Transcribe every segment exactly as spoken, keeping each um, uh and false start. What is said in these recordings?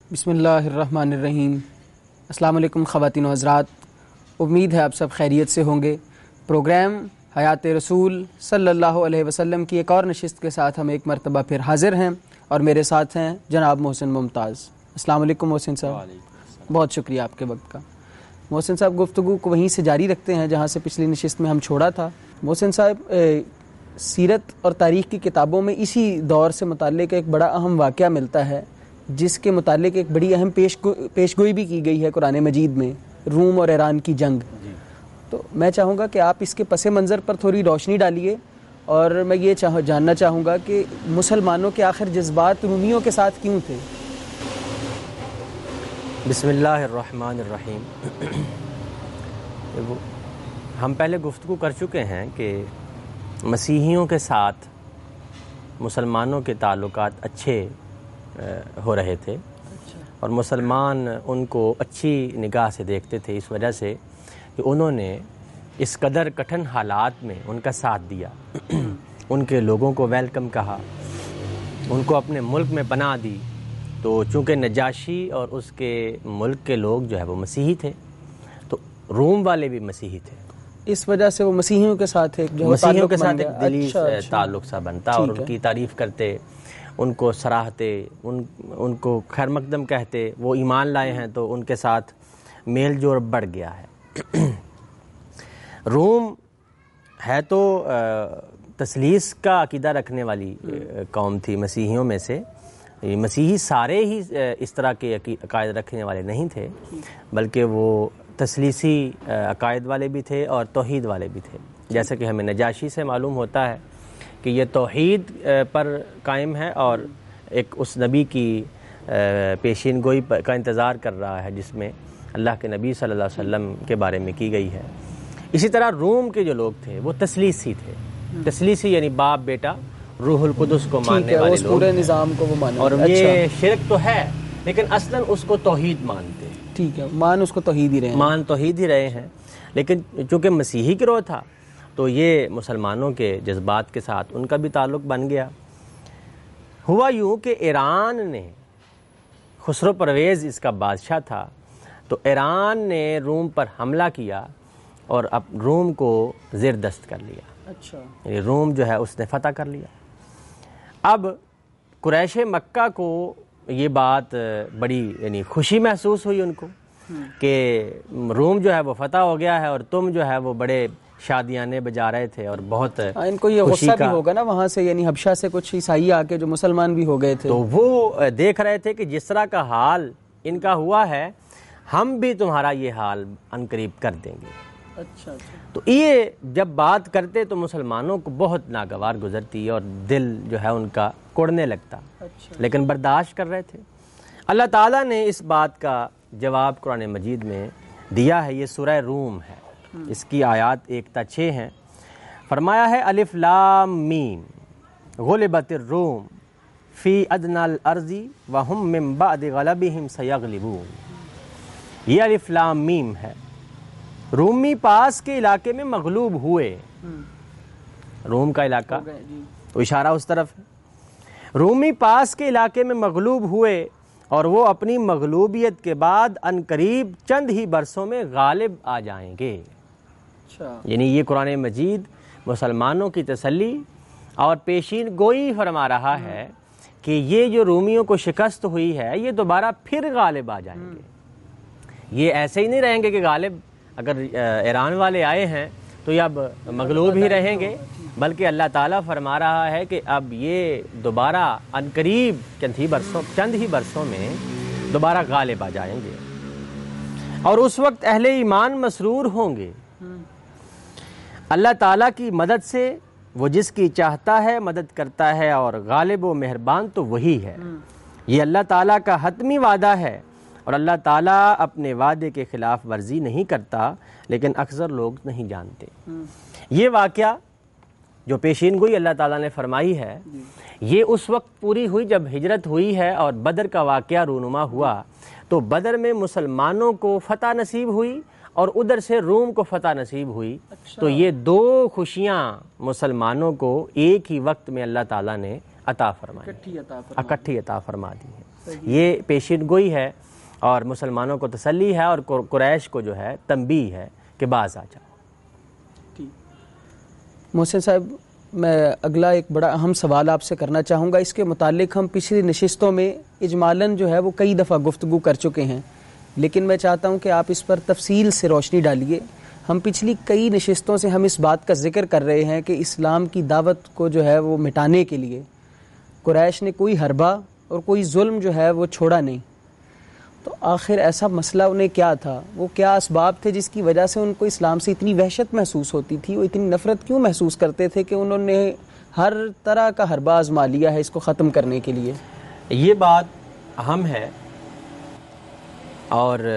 بسم اللہ الرحمن الرحیم۔ السلام علیکم خواتین و حضرات، امید ہے آپ سب خیریت سے ہوں گے۔ پروگرام حیات رسول صلی اللہ علیہ وسلم کی ایک اور نشست کے ساتھ ہم ایک مرتبہ پھر حاضر ہیں، اور میرے ساتھ ہیں جناب محسن ممتاز۔ السلام علیکم محسن صاحب، بہت شکریہ آپ کے وقت کا۔ محسن صاحب، گفتگو کو وہیں سے جاری رکھتے ہیں جہاں سے پچھلی نشست میں ہم چھوڑا تھا۔ محسن صاحب، سیرت اور تاریخ کی کتابوں میں اسی دور سے متعلق ایک بڑا اہم واقعہ ملتا ہے، جس کے متعلق ایک بڑی اہم پیش پیش گوئی بھی کی گئی ہے قرآن مجید میں، روم اور ایران کی جنگ۔ جی۔ تو میں چاہوں گا کہ آپ اس کے پس منظر پر تھوڑی روشنی ڈالیے، اور میں یہ چاہ جاننا چاہوں گا کہ مسلمانوں کے آخر جذبات رومیوں کے ساتھ کیوں تھے؟ بسم اللہ الرحمن الرحیم۔ ہم پہلے گفتگو کر چکے ہیں کہ مسیحیوں کے ساتھ مسلمانوں کے تعلقات اچھے ہو رہے تھے، اور مسلمان ان کو اچھی نگاہ سے دیکھتے تھے، اس وجہ سے کہ انہوں نے اس قدر کٹھن حالات میں ان کا ساتھ دیا، ان کے لوگوں کو ویلکم کہا، ان کو اپنے ملک میں پناہ دی۔ تو چونکہ نجاشی اور اس کے ملک کے لوگ جو ہے وہ مسیحی تھے، تو روم والے بھی مسیحی تھے، اس وجہ سے وہ مسیحیوں کے ساتھ ایک مسیحیوں کے ساتھ ایک دلی تعلق سا بنتا، اور ان کی تعریف کرتے، ان کو سراہتے، ان ان کو خیر مقدم کہتے۔ وہ ایمان لائے ہیں تو ان کے ساتھ میل جول بڑھ گیا ہے۔ روم ہے تو تثلیث کا عقیدہ رکھنے والی قوم تھی مسیحیوں میں سے۔ مسیحی سارے ہی اس طرح کے عقائد رکھنے والے نہیں تھے، بلکہ وہ تثلیثی عقائد والے بھی تھے اور توحید والے بھی تھے، جیسا کہ ہمیں نجاشی سے معلوم ہوتا ہے کہ یہ توحید پر قائم ہے اور ایک اس نبی کی پیشین گوئی کا انتظار کر رہا ہے جس میں اللہ کے نبی صلی اللہ علیہ وسلم کے بارے میں کی گئی ہے۔ اسی طرح روم کے جو لوگ تھے وہ تثلیثی تھے، تثلیثی یعنی باپ بیٹا روح القدس کو ماننے والے لوگ، پورے نظام کو وہ ماننے، اور یہ شرک تو ہے لیکن اصلاً اس کو توحید مانتے ہیں۔ ٹھیک ہے، مان اس کو توحید ہی رہے ہیں، مان توحید ہی رہے ہیں، لیکن چونکہ مسیحی گروہ تھا تو یہ مسلمانوں کے جذبات کے ساتھ ان کا بھی تعلق بن گیا۔ ہوا یوں کہ ایران نے، خسرو پرویز اس کا بادشاہ تھا، تو ایران نے روم پر حملہ کیا اور اب روم کو زیر دست کر لیا۔ اچھا، یعنی روم جو ہے اس نے فتح کر لیا۔ اب قریش مکہ کو یہ بات بڑی یعنی خوشی محسوس ہوئی ان کو کہ روم جو ہے وہ فتح ہو گیا ہے، اور تم جو ہے وہ بڑے شادیانے بجا رہے تھے، اور بہت ان کو یہ غصہ بھی ہوگا نا وہاں سے، یعنی حبشہ سے کچھ عیسائی آ کے جو مسلمان بھی ہو گئے تھے، تو وہ دیکھ رہے تھے کہ جس طرح کا حال ان کا ہوا ہے ہم بھی تمہارا یہ حال عنقریب کر دیں گے۔ اچھا اچھا، تو یہ جب بات کرتے تو مسلمانوں کو بہت ناگوار گزرتی اور دل جو ہے ان کا کوڑنے لگتا، لیکن برداشت کر رہے تھے۔ اللہ تعالیٰ نے اس بات کا جواب قرآن مجید میں دیا ہے، یہ سورہ روم ہے، اس کی آیات ایک تا چھ ہیں۔ فرمایا ہے الف لام میم غلبت الروم فی ادنی الارض وہم من بعد غلبہم سیغلبون۔ یہ الف لام میم ہے، رومی پاس کے علاقے میں مغلوب ہوئے، روم کا علاقہ تو اشارہ اس طرف ہے، رومی پاس کے علاقے میں مغلوب ہوئے اور وہ اپنی مغلوبیت کے بعد عنقریب چند ہی برسوں میں غالب آ جائیں گے۔ یعنی یہ قرآن مجید مسلمانوں کی تسلی اور پیشین گوئی فرما رہا ہے کہ یہ جو رومیوں کو شکست ہوئی ہے یہ دوبارہ پھر غالب آ جائیں گے۔ یہ ایسے ہی نہیں رہیں گے کہ غالب اگر ایران والے آئے ہیں تو یہ اب مغلوب ہی رہیں گے، بلکہ اللہ تعالیٰ فرما رہا ہے کہ اب یہ دوبارہ عنقریب چند ہی برسوں چند ہی برسوں میں دوبارہ غالب آ جائیں گے، اور اس وقت اہل ایمان مسرور ہوں گے۔ اللہ تعالیٰ کی مدد سے وہ جس کی چاہتا ہے مدد کرتا ہے، اور غالب و مہربان تو وہی ہے۔ یہ اللہ تعالیٰ کا حتمی وعدہ ہے، اور اللہ تعالیٰ اپنے وعدے کے خلاف ورزی نہیں کرتا، لیکن اکثر لوگ نہیں جانتے۔ یہ واقعہ جو پیشین گوئی اللہ تعالیٰ نے فرمائی ہے یہ اس وقت پوری ہوئی جب ہجرت ہوئی ہے اور بدر کا واقعہ رونما ہوا، تو بدر میں مسلمانوں کو فتح نصیب ہوئی اور ادھر سے روم کو فتح نصیب ہوئی۔ تو یہ دو خوشیاں مسلمانوں کو ایک ہی وقت میں اللہ تعالیٰ نے عطا فرمائی، اکٹھی عطا فرما دی ہیں۔ یہ پیشین گوئی ہے اور مسلمانوں کو تسلی ہے اور قریش کو جو ہے تنبیہ ہے کہ باز آ جاؤ۔ محسن صاحب، میں اگلا ایک بڑا اہم سوال آپ سے کرنا چاہوں گا۔ اس کے متعلق ہم پچھلی نشستوں میں اجمالاً جو ہے وہ کئی دفعہ گفتگو کر چکے ہیں، لیکن میں چاہتا ہوں کہ آپ اس پر تفصیل سے روشنی ڈالیے۔ ہم پچھلی کئی نشستوں سے ہم اس بات کا ذکر کر رہے ہیں کہ اسلام کی دعوت کو جو ہے وہ مٹانے کے لیے قریش نے کوئی حربہ اور کوئی ظلم جو ہے وہ چھوڑا نہیں۔ تو آخر ایسا مسئلہ انہیں کیا تھا؟ وہ کیا اسباب تھے جس کی وجہ سے ان کو اسلام سے اتنی وحشت محسوس ہوتی تھی؟ وہ اتنی نفرت کیوں محسوس کرتے تھے کہ انہوں نے ہر طرح کا حربہ آزما لیا ہے اس کو ختم کرنے کے لیے؟ یہ بات اہم ہے، اور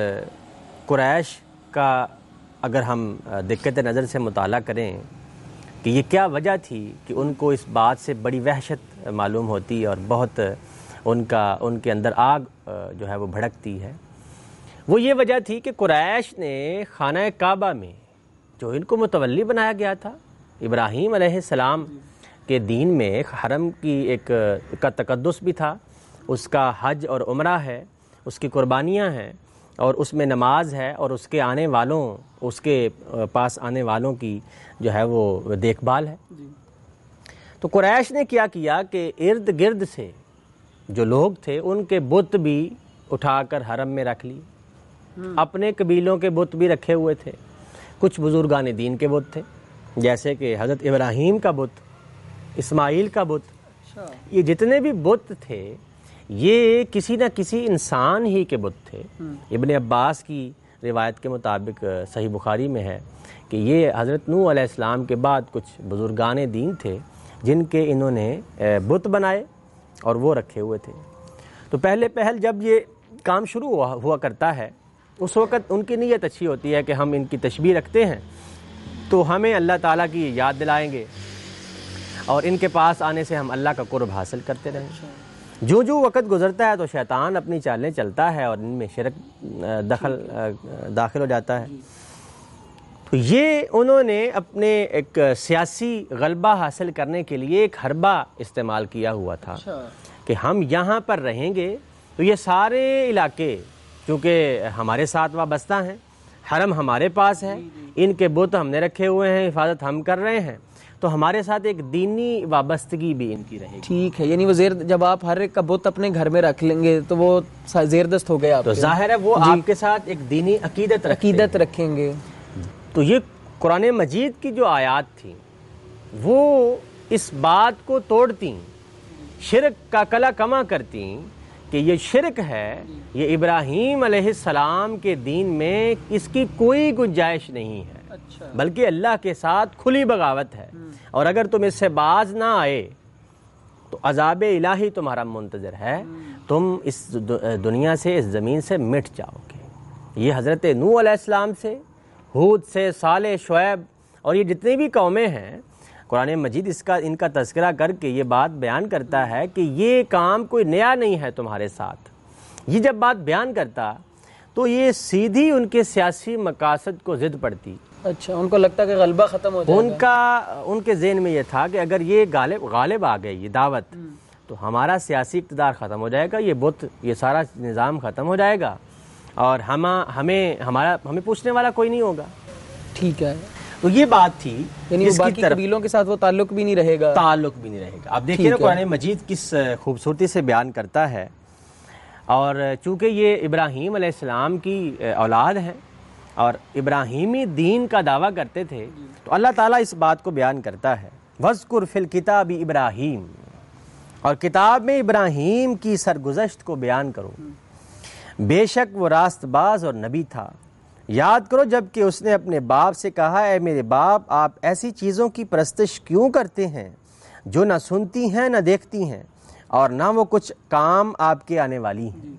قریش کا اگر ہم دقت نظر سے مطالعہ کریں کہ یہ کیا وجہ تھی کہ ان کو اس بات سے بڑی وحشت معلوم ہوتی اور بہت ان کا ان کے اندر آگ جو ہے وہ بھڑکتی ہے، وہ یہ وجہ تھی کہ قریش نے خانہ کعبہ میں جو ان کو متولی بنایا گیا تھا، ابراہیم علیہ السلام کے دین میں حرم کی ایک کا تقدس بھی تھا، اس کا حج اور عمرہ ہے، اس کی قربانیاں ہیں، اور اس میں نماز ہے، اور اس کے آنے والوں اس کے پاس آنے والوں کی جو ہے وہ دیکھ بھال ہے۔ تو قریش نے کیا کیا کہ ارد گرد سے جو لوگ تھے ان کے بت بھی اٹھا کر حرم میں رکھ لی، اپنے قبیلوں کے بت بھی رکھے ہوئے تھے، کچھ بزرگان دین کے بت تھے جیسے کہ حضرت ابراہیم کا بت، اسماعیل کا بت، یہ جتنے بھی بت تھے یہ کسی نہ کسی انسان ہی کے بت تھے۔ ابن عباس کی روایت کے مطابق صحیح بخاری میں ہے کہ یہ حضرت نوح علیہ السلام کے بعد کچھ بزرگان دین تھے جن کے انہوں نے بت بنائے اور وہ رکھے ہوئے تھے۔ تو پہلے پہل جب یہ کام شروع ہوا ہوا کرتا ہے اس وقت ان کی نیت اچھی ہوتی ہے کہ ہم ان کی تشبیہ رکھتے ہیں تو ہمیں اللہ تعالیٰ کی یاد دلائیں گے اور ان کے پاس آنے سے ہم اللہ کا قرب حاصل کرتے رہیں گے۔ جو جو وقت گزرتا ہے تو شیطان اپنی چالیں چلتا ہے اور ان میں شرک دخل داخل ہو جاتا ہے۔ تو یہ انہوں نے اپنے ایک سیاسی غلبہ حاصل کرنے کے لیے ایک حربہ استعمال کیا ہوا تھا کہ ہم یہاں پر رہیں گے تو یہ سارے علاقے چونکہ ہمارے ساتھ وابستہ ہیں، حرم ہمارے پاس ہے، ان کے بت ہم نے رکھے ہوئے ہیں، حفاظت ہم کر رہے ہیں، تو ہمارے ساتھ ایک دینی وابستگی بھی ان کی رہے گی۔ ٹھیک ہے، یعنی وہ زیر جب آپ ہر ایک کا بت اپنے گھر میں رکھ لیں گے تو وہ زیردست ہو گیا، تو ظاہر ہے وہ آپ کے ساتھ ایک دینی عقیدت عقیدت رکھیں گے۔ تو یہ قرآن مجید کی جو آیات تھیں وہ اس بات کو توڑتی، شرک کا کلا کما کرتی کہ یہ شرک ہے، یہ ابراہیم علیہ السلام کے دین میں اس کی کوئی گنجائش نہیں ہے، بلکہ اللہ کے ساتھ کھلی بغاوت ہے، اور اگر تم اس سے باز نہ آئے تو عذاب الہی تمہارا منتظر ہے، تم اس دنیا سے اس زمین سے مٹ جاؤ گے۔ یہ حضرت نوح علیہ السلام سے، ہود سے، صالح، شعیب اور یہ جتنی بھی قومیں ہیں، قرآن مجید اس کا ان کا تذکرہ کر کے یہ بات بیان کرتا ہے کہ یہ کام کوئی نیا نہیں ہے تمہارے ساتھ۔ یہ جب بات بیان کرتا تو یہ سیدھی ان کے سیاسی مقاصد کو ضد پڑتی۔ اچھا، ان کو لگتا کہ غلبہ ختم ہو جائے گا۔ ان کا ان کے ذہن میں یہ تھا کہ اگر یہ غالب غالب آ گئی یہ دعوت تو ہمارا سیاسی اقتدار ختم ہو جائے گا، یہ بت یہ سارا نظام ختم ہو جائے گا اور ہم ہمیں ہمارا ہمیں پوچھنے والا کوئی نہیں ہوگا۔ ٹھیک ہے، تو یہ بات تھی، یعنی اس کی باقی طرف قبیلوں کے ساتھ وہ تعلق بھی نہیں رہے گا، تعلق بھی نہیں رہے گا۔ اب دیکھیے نا قرآن مجید کس خوبصورتی سے بیان کرتا ہے، اور چونکہ یہ ابراہیم علیہ السلام کی اولاد ہیں اور ابراہیمی دین کا دعویٰ کرتے تھے، تو اللہ تعالیٰ اس بات کو بیان کرتا ہے، وَاذْكُرْ فِي الْكِتَابِ ابراہیم، اور کتاب میں ابراہیم کی سرگزشت کو بیان کرو، بے شک وہ راست باز اور نبی تھا، یاد کرو جب کہ اس نے اپنے باپ سے کہا، اے میرے باپ، آپ ایسی چیزوں کی پرستش کیوں کرتے ہیں جو نہ سنتی ہیں نہ دیکھتی ہیں اور نہ وہ کچھ کام آپ کے آنے والی ہیں۔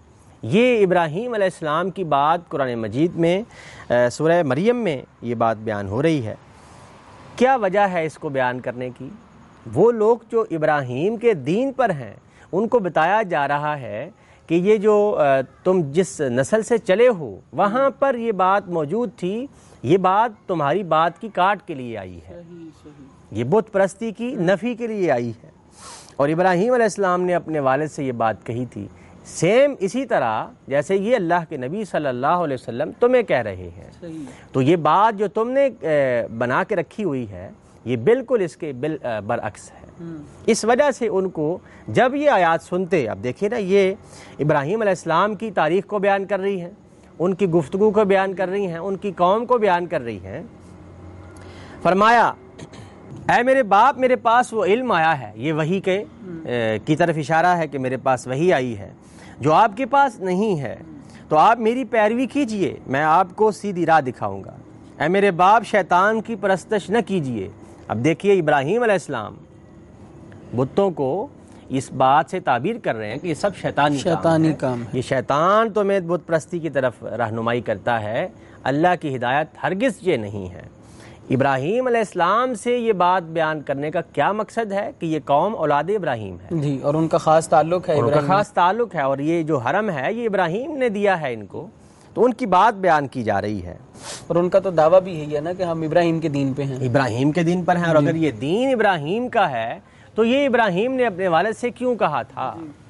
یہ ابراہیم علیہ السلام کی بات قرآن مجید میں سورہ مریم میں یہ بات بیان ہو رہی ہے۔ کیا وجہ ہے اس کو بیان کرنے کی؟ وہ لوگ جو ابراہیم کے دین پر ہیں ان کو بتایا جا رہا ہے کہ یہ جو تم جس نسل سے چلے ہو وہاں پر یہ بات موجود تھی، یہ بات تمہاری بات کی کاٹ کے لیے آئی ہے، یہ بت پرستی کی نفی کے لیے آئی ہے۔ اور ابراہیم علیہ السلام نے اپنے والد سے یہ بات کہی تھی سیم اسی طرح جیسے یہ اللہ کے نبی صلی اللہ علیہ وسلم تمہیں کہہ رہے ہیں، تو یہ بات جو تم نے بنا کے رکھی ہوئی ہے یہ بالکل اس کے بل برعکس ہے۔ اس وجہ سے ان کو جب یہ آیات سنتے، اب دیکھیں نا، یہ ابراہیم علیہ السلام کی تاریخ کو بیان کر رہی ہیں، ان کی گفتگو کو بیان کر رہی ہیں، ان کی قوم کو بیان کر رہی ہیں۔ فرمایا اے میرے باپ، میرے پاس وہ علم آیا ہے، یہ وحی کے کی طرف اشارہ ہے کہ میرے پاس وحی آئی ہے جو آپ کے پاس نہیں ہے، تو آپ میری پیروی کیجئے، میں آپ کو سیدھی راہ دکھاؤں گا۔ اے میرے باپ، شیطان کی پرستش نہ کیجئے۔ اب دیکھیے ابراہیم علیہ السلام بتوں کو اس بات سے تعبیر کر رہے ہیں کہ یہ سب شیطانی شیطانی کام کام ہے، ہے، یہ شیطان تمہیں بت پرستی کی طرف رہنمائی کرتا ہے، اللہ کی ہدایت ہرگز یہ نہیں ہے۔ ابراہیم علیہ السلام سے یہ بات بیان کرنے کا کیا مقصد ہے کہ یہ قوم اولاد ابراہیم ہے جی، اور ان کا خاص تعلق ہے ان کا ابراہیم، خاص تعلق ہے، اور یہ جو حرم ہے یہ ابراہیم نے دیا ہے ان کو، تو ان کی بات بیان کی جا رہی ہے۔ اور ان کا تو دعویٰ بھی یہی ہے نا کہ ہم ابراہیم کے دین پہ ہیں، ابراہیم کے دین پر ہیں، اور اگر یہ دین ابراہیم کا ہے تو یہ ابراہیم نے اپنے والد سے کیوں کہا تھا؟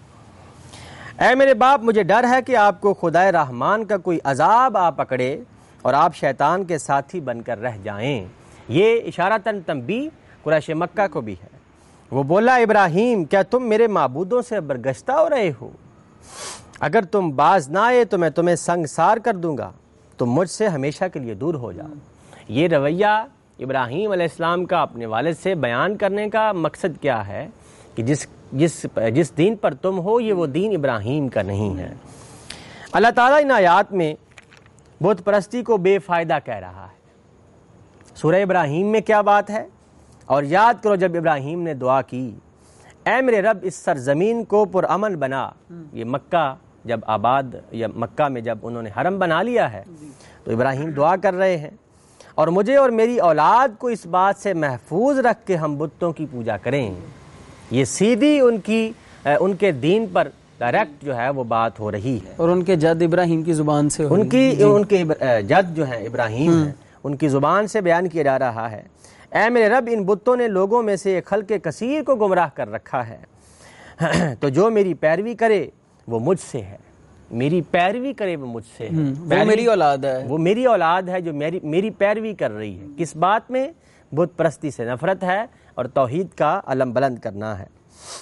اے میرے باپ، مجھے ڈر ہے کہ آپ کو خدائے رحمان کا کوئی عذاب آ پکڑے اور آپ شیطان کے ساتھی بن کر رہ جائیں۔ یہ اشارتاً تنبیہ قریش مکہ کو بھی ہے۔ وہ بولا ابراہیم، کیا تم میرے معبودوں سے برگشتہ ہو رہے ہو؟ اگر تم باز نہ آئے تو میں تمہیں سنگسار کر دوں گا، تم مجھ سے ہمیشہ کے لیے دور ہو جاؤ۔ یہ رویہ ابراہیم علیہ السلام کا اپنے والد سے بیان کرنے کا مقصد کیا ہے کہ جس جس جس دین پر تم ہو یہ وہ دین ابراہیم کا نہیں ہے۔ اللہ تعالیٰ ان آیات میں بت پرستی کو بے فائدہ کہہ رہا ہے۔ سورہ ابراہیم میں کیا بات ہے؟ اور یاد کرو جب ابراہیم نے دعا کی، اے میرے رب اس سرزمین کو پرامن بنا۔ یہ مکہ جب آباد یا مکہ میں جب انہوں نے حرم بنا لیا ہے تو ابراہیم دعا کر رہے ہیں، اور مجھے اور میری اولاد کو اس بات سے محفوظ رکھ کے ہم بتوں کی پوجا کریں۔ یہ سیدھی ان کی ان کے دین پر ڈائریکٹ جو ہے وہ بات ہو رہی ہے، اور ان کے جد ابراہیم کی زبان سے ان کی ان کے جد جو ہیں ابراہیم ہیں ان کی زبان سے بیان کیا جا رہا ہے۔ اے میرے رب، ان بتوں نے لوگوں میں سے ایک خلق کثیر کو گمراہ کر رکھا ہے، تو جو میری پیروی کرے وہ مجھ سے ہے، میری پیروی کرے وہ مجھ سے ہے، وہ میری اولاد ہے، وہ میری اولاد ہے جو میری میری پیروی کر رہی ہے۔ کس بات میں؟ بت پرستی سے نفرت ہے اور توحید کا علم بلند کرنا ہے۔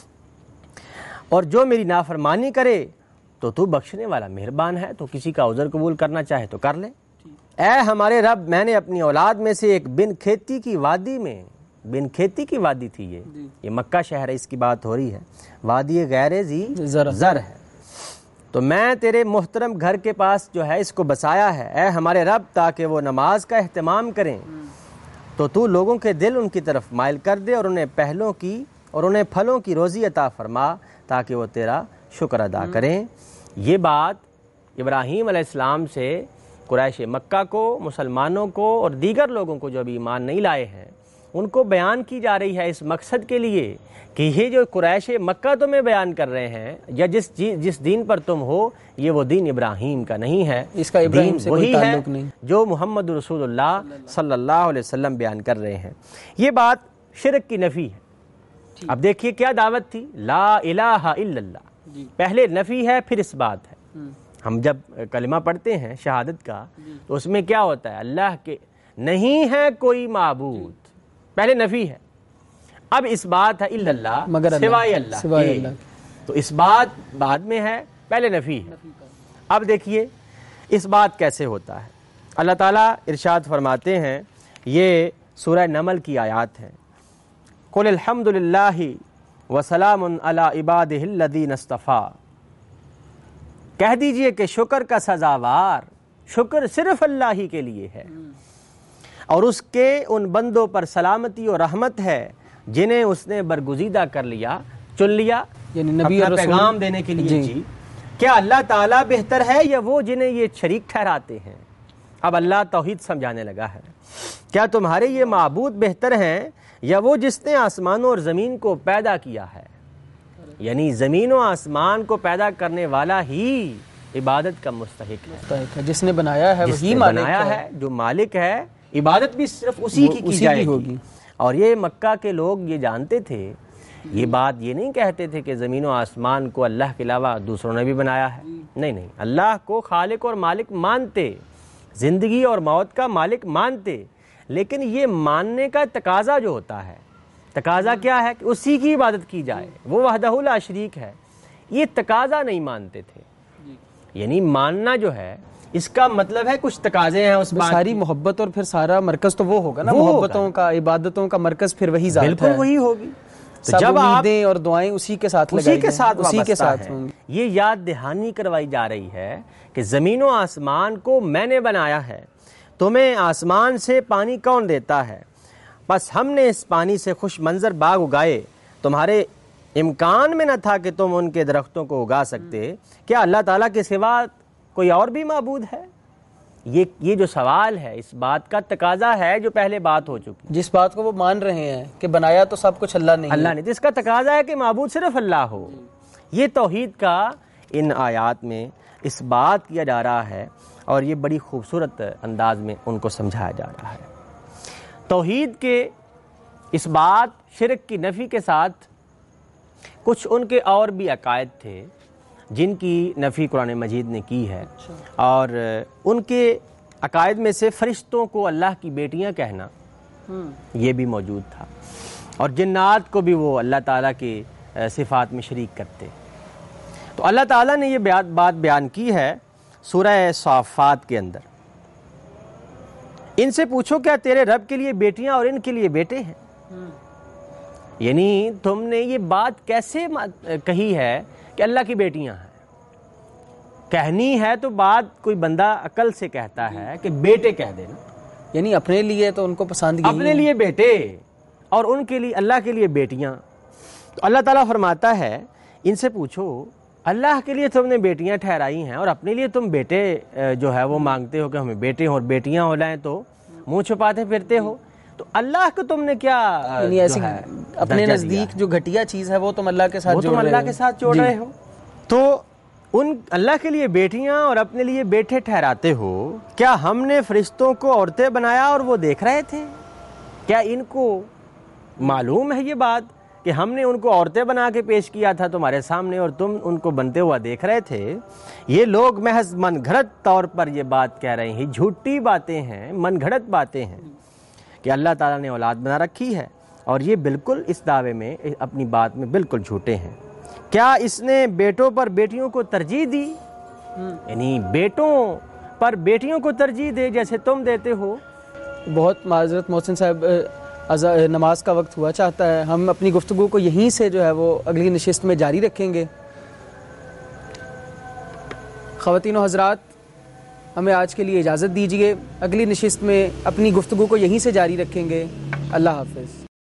اور جو میری نافرمانی کرے تو تو بخشنے والا مہربان ہے، تو کسی کا عذر قبول کرنا چاہے تو کر لے۔ اے ہمارے رب، میں نے اپنی اولاد میں سے ایک بن کھیتی کی وادی میں، بن کھیتی کی وادی تھی یہ یہ مکہ شہر ہے، اس کی بات ہو رہی ہے، وادی غیر ذی زر ہے، تو میں تیرے محترم گھر کے پاس جو ہے اس کو بسایا ہے۔ اے ہمارے رب، تاکہ وہ نماز کا اہتمام کریں تو تو لوگوں کے دل ان کی طرف مائل کر دے، اور انہیں پہلوں کی اور انہیں پھلوں کی روزی عطا فرما تاکہ وہ تیرا شکر ادا کریں۔ یہ بات ابراہیم علیہ السلام سے قریش مکہ کو، مسلمانوں کو اور دیگر لوگوں کو جو ابھی ایمان نہیں لائے ہیں ان کو بیان کی جا رہی ہے اس مقصد کے لیے کہ یہ جو قریش مکہ تمہیں بیان کر رہے ہیں یا جس جس دین پر تم ہو یہ وہ دین ابراہیم کا نہیں ہے، اس کا ابراہیم سے کوئی تعلق نہیں، جو محمد رسول اللہ صلی اللہ علیہ وسلم بیان کر رہے ہیں۔ یہ بات شرک کی نفی ہے۔ اب دیکھیے کیا دعوت تھی، لا الہ الا اللہ، پہلے نفی ہے پھر اس بات ہے۔ ہم جب کلمہ پڑھتے ہیں شہادت کا تو اس میں کیا ہوتا ہے، اللہ کے نہیں ہے کوئی معبود، پہلے نفی ہے، اب اس بات ہے الا اللہ، مگر سوائے اللہ سوائے اللہ، تو اس بات بعد میں ہے، پہلے نفی ہے۔ اب دیکھیے اس بات کیسے ہوتا ہے، اللہ تعالیٰ ارشاد فرماتے ہیں، یہ سورہ نمل کی آیات ہیں، قل الحمد للہ وسلام علی عبادہ الذین اصطفیٰ، کہہ دیجئے کہ شکر کا سزاوار شکر صرف اللہ ہی کے لیے ہے، اور اس کے ان بندوں پر سلامتی اور رحمت ہے جنہیں اس نے برگزیدہ کر لیا، چن لیا، یعنی نبی اپنا اور رسول پیغام دینے کے لیے۔ جی, جی کیا اللہ تعالیٰ بہتر ہے یا وہ جنہیں یہ شریک ٹھہراتے ہیں؟ اب اللہ توحید سمجھانے لگا ہے، کیا تمہارے یہ معبود بہتر ہیں یا وہ جس نے آسمانوں اور زمین کو پیدا کیا ہے؟ یعنی زمین و آسمان کو پیدا کرنے والا ہی عبادت کا مستحق ہے، جس نے بنایا ہے جس وہی نے مالک بنایا ہے، جو مالک ہے، عبادت بھی صرف اسی کی کی اسی جائے کی گی۔ ہوگی۔ اور یہ مکہ کے لوگ یہ جانتے تھے یہ بات یہ نہیں کہتے تھے کہ زمین و آسمان کو اللہ کے علاوہ دوسروں نے بھی بنایا ہے، نہیں نہیں، اللہ کو خالق اور مالک مانتے، زندگی اور موت کا مالک مانتے، لیکن یہ ماننے کا تقاضا جو ہوتا ہے، تقاضا کیا ہے کہ اسی کی عبادت کی جائے، وہ وحدہ لا شریک ہے، یہ تقاضا نہیں مانتے تھے۔ یعنی ماننا جو ہے اس کا مطلب ہے کچھ تقاضے ہیں اس بات، ساری محبت اور پھر سارا مرکز تو وہ ہوگا نا، محبتوں کا، عبادتوں کا مرکز پھر وہی ذات ہے، بالکل وہی ہوگی۔ تو جب امیدیں اور دعائیں اسی کے ساتھ اسی کے ساتھ اسی کے ساتھ ہوں، یہ یاد دہانی کروائی جا رہی ہے کہ زمین و آسمان کو میں نے بنایا ہے، تمہیں آسمان سے پانی کون دیتا ہے، بس ہم نے اس پانی سے خوش منظر باغ اگائے، تمہارے امکان میں نہ تھا کہ تم ان کے درختوں کو اگا سکتے، کیا اللہ تعالیٰ کے سوا کوئی اور بھی معبود ہے؟ یہ یہ جو سوال ہے اس بات کا تقاضا ہے جو پہلے بات ہو چکی، جس بات کو وہ مان رہے ہیں کہ بنایا تو سب کچھ اللہ نے، اللہ نے، جس کا تقاضا ہے کہ معبود صرف اللہ ہو۔ یہ توحید کا ان آیات میں اس بات کیا جا رہا ہے، اور یہ بڑی خوبصورت انداز میں ان کو سمجھایا جا رہا ہے۔ توحید کے اس بات، شرک کی نفی کے ساتھ کچھ ان کے اور بھی عقائد تھے جن کی نفی قرآن مجید نے کی ہے، اور ان کے عقائد میں سے فرشتوں کو اللہ کی بیٹیاں کہنا یہ بھی موجود تھا، اور جنات کو بھی وہ اللہ تعالیٰ کی صفات میں شریک کرتے۔ تو اللہ تعالیٰ نے یہ بات بیان کی ہے سورہ صافات کے اندر، ان سے پوچھو کیا تیرے رب کے لیے بیٹیاں اور ان کے لیے بیٹے ہیں؟ یعنی تم نے یہ بات کیسے کہی ہے کہ اللہ کی بیٹیاں ہیں؟ کہنی ہے تو بات کوئی بندہ عقل سے کہتا ہے کہ بیٹے کہہ دینا، یعنی اپنے لیے تو ان کو پسند یہی اپنے لیے بیٹے اور ان کے لیے، اللہ کے لیے بیٹیاں۔ تو اللہ تعالیٰ فرماتا ہے ان سے پوچھو، اللہ کے لیے تم نے بیٹیاں ٹھہرائی ہیں اور اپنے لیے تم بیٹے جو ہے وہ مانگتے ہو کہ ہمیں بیٹے ہوں، اور بیٹیاں ہو جائیں تو منہ چھپاتے پھرتے ہو، تو اللہ کو تم نے کیا یعنی ایسی اپنے نزدیک جو گھٹیا چیز ہے وہ تم اللہ کے ساتھ جوڑ رہے ہو، اللہ کے ساتھ جوڑ رہے ہو۔ تو ان اللہ کے لیے بیٹیاں اور اپنے لیے بیٹے ٹھہراتے ہو، کیا ہم نے فرشتوں کو عورتیں بنایا اور وہ دیکھ رہے تھے؟ کیا ان کو معلوم ہے یہ بات کہ ہم نے ان کو عورتیں بنا کے پیش کیا تھا تمہارے سامنے اور تم ان کو بنتے ہوا دیکھ رہے تھے؟ یہ لوگ محض من گھڑت طور پر یہ بات کہہ رہے ہیں، جھوٹی باتیں ہیں، من گھڑت باتیں ہیں کہ اللہ تعالیٰ نے اولاد بنا رکھی ہے، اور یہ بالکل اس دعوے میں، اپنی بات میں بالکل جھوٹے ہیں۔ کیا اس نے بیٹوں پر بیٹیوں کو ترجیح دی؟ یعنی بیٹوں پر بیٹیوں کو ترجیح دے جیسے تم دیتے ہو۔ بہت معذرت محسن صاحب، نماز کا وقت ہوا چاہتا ہے، ہم اپنی گفتگو کو یہیں سے جو ہے وہ اگلی نشست میں جاری رکھیں گے۔ خواتین و حضرات، ہمیں آج کے لیے اجازت دیجیے، اگلی نشست میں اپنی گفتگو کو یہیں سے جاری رکھیں گے۔ اللہ حافظ۔